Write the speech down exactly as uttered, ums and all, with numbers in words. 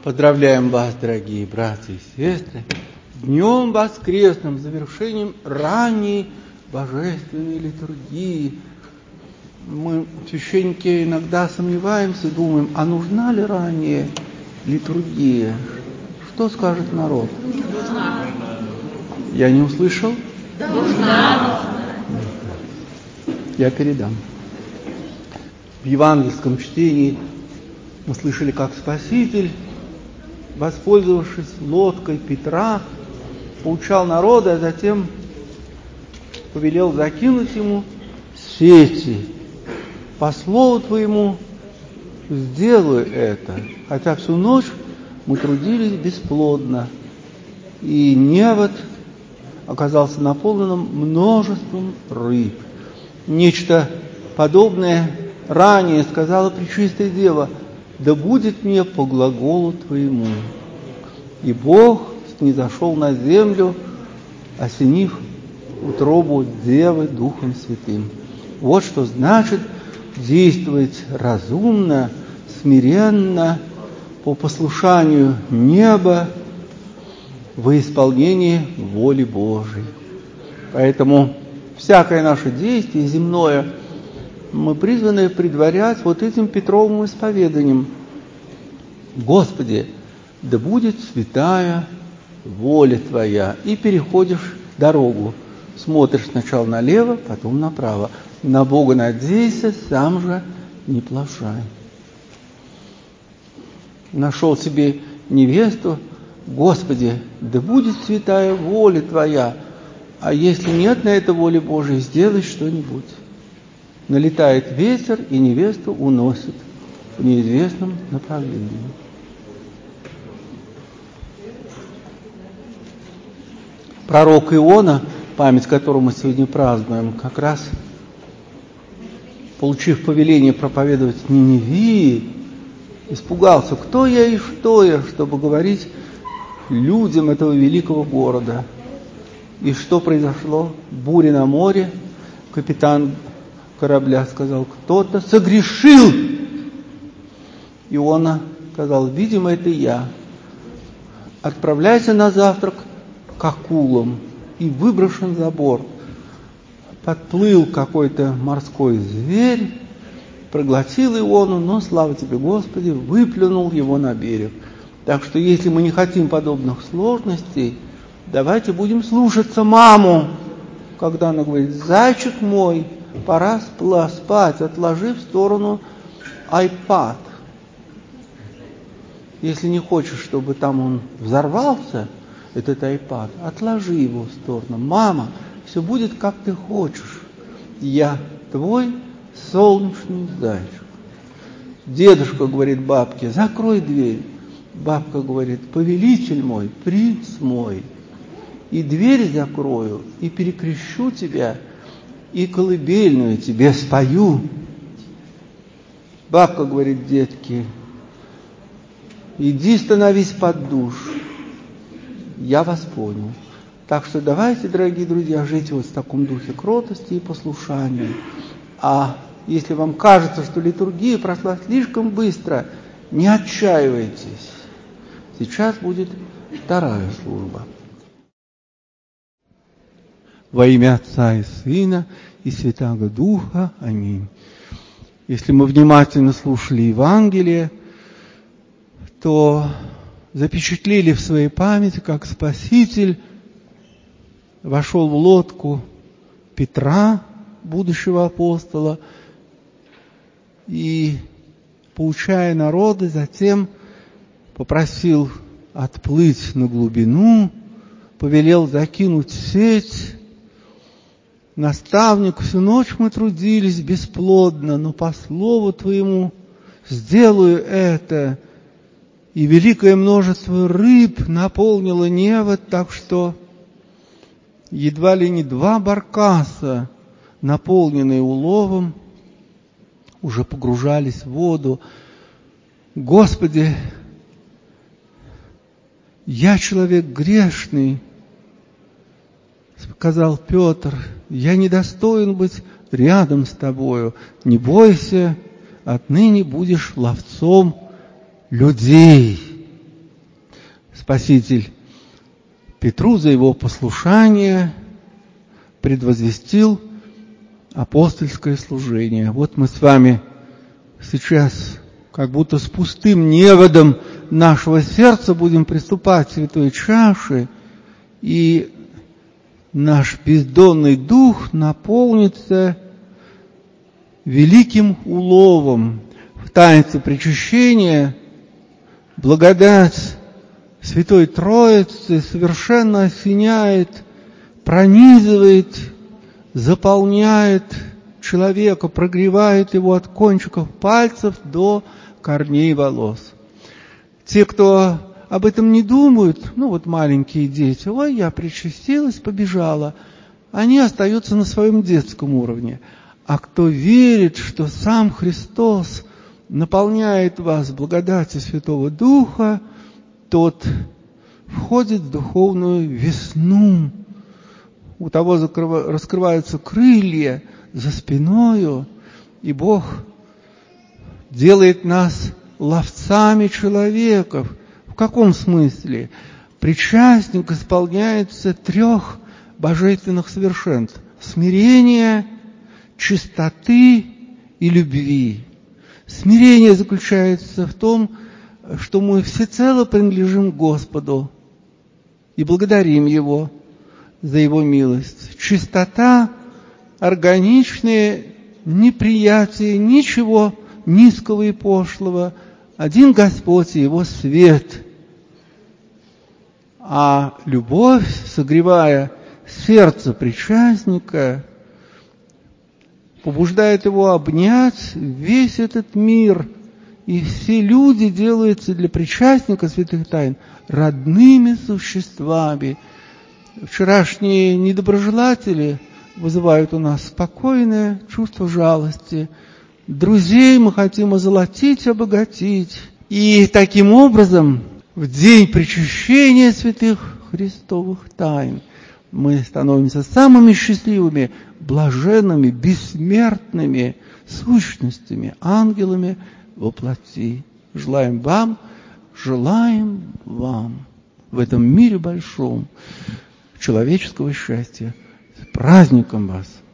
Поздравляем вас, дорогие братья и сестры, днем воскресным, завершением ранней божественной литургии. Мы, священники, иногда сомневаемся, думаем, а нужна ли ранняя литургия? Что скажет народ? Нужна. Я не услышал? Нужна. Я передам. В евангельском чтении мы слышали, как Спаситель, воспользовавшись лодкой Петра, поучал народа, а затем повелел закинуть ему сети. По слову твоему сделаю это, хотя всю ночь мы трудились бесплодно, и невод оказался наполненным множеством рыб. Нечто подобное ранее сказала Пречистая Дева: да будет мне по глаголу твоему. И Бог снизошел на землю, осенив утробу Девы Духом Святым. Вот что значит действовать разумно, смиренно, по послушанию неба во исполнении воли Божией. Поэтому всякое наше действие земное мы призваны предварять вот этим Петровым исповеданием: Господи, да будет святая воля Твоя. И переходишь дорогу, смотришь сначала налево, потом направо. На Бога надейся, сам же не плашай. Нашел себе невесту: Господи, да будет святая воля Твоя. А если нет на это воли Божией, сделай что-нибудь. Налетает ветер, и невесту уносит в неизвестном направлении. Пророк Иона, память которого мы сегодня празднуем, как раз, получив повеление проповедовать Ниневии, испугался: кто я и что я, чтобы говорить людям этого великого города. И что произошло? Буря на море. Капитан корабля сказал: кто-то согрешил. Иона сказал: видимо, это я. Отправляйся на завтрак к акулам. И выброшен за борт. Подплыл какой-то морской зверь, проглотил Иону, но, слава тебе, Господи, выплюнул его на берег. Так что, если мы не хотим подобных сложностей, давайте будем слушаться маму, когда она говорит: зайчик мой, пора спать, отложи в сторону айпад. Если не хочешь, чтобы там он взорвался, этот айпад, отложи его в сторону. Мама, все будет, как ты хочешь. Я твой солнечный зайчик. Дедушка говорит бабке: закрой дверь. Бабка говорит: повелитель мой, принц мой. И дверь закрою, и перекрещу тебя, и колыбельную тебе спою. Бабка говорит детке: иди становись под душ. Я вас понял. Так что давайте, дорогие друзья, жить вот в таком духе кротости и послушания. А если вам кажется, что литургия прошла слишком быстро, не отчаивайтесь. Сейчас будет вторая служба. Во имя Отца и Сына и Святаго Духа. Аминь. Если мы внимательно слушали Евангелие, то запечатлели в своей памяти, как Спаситель вошел в лодку Петра, будущего апостола, и, поучая народы, затем попросил отплыть на глубину, повелел закинуть сеть. Наставник, всю ночь мы трудились бесплодно, но по слову твоему сделаю это. И великое множество рыб наполнило невод, так что едва ли не два баркаса, наполненные уловом, уже погружались в воду. Господи, я человек грешный, сказал Петр, я недостоин быть рядом с тобою. Не бойся, отныне будешь ловцом людей. Спаситель Петру за его послушание предвозвестил апостольское служение. Вот мы с вами сейчас как будто с пустым неводом нашего сердца будем приступать к святой чаше, и наш бездонный дух наполнится великим уловом. В таинстве причащения благодать Святой Троицы совершенно осеняет, пронизывает, заполняет человека, прогревает его от кончиков пальцев до корней волос. Те, кто об этом не думают, ну вот маленькие дети, ой, я причастилась, побежала, они остаются на своем детском уровне. А кто верит, что сам Христос наполняет вас благодатью Святого Духа, тот входит в духовную весну. У того закрыва, раскрываются крылья за спиною, и Бог делает нас ловцами человеков. В каком смысле? Причастник исполняется трех божественных совершенств: смирения, чистоты и любви. Смирение заключается в том, что мы всецело принадлежим Господу и благодарим Его за Его милость. Чистота, органичное неприятие ничего низкого и пошлого. Один Господь и Его свет. А любовь, согревая сердце причастника, побуждает его обнять весь этот мир. И все люди делаются для причастника святых тайн родными существами. Вчерашние недоброжелатели вызывают у нас спокойное чувство жалости. Друзей мы хотим озолотить, обогатить. И таким образом, в день причащения святых Христовых тайн мы становимся самыми счастливыми, блаженными, бессмертными сущностями, ангелами во плоти. Желаем вам, желаем вам в этом мире большом человеческого счастья. С праздником вас!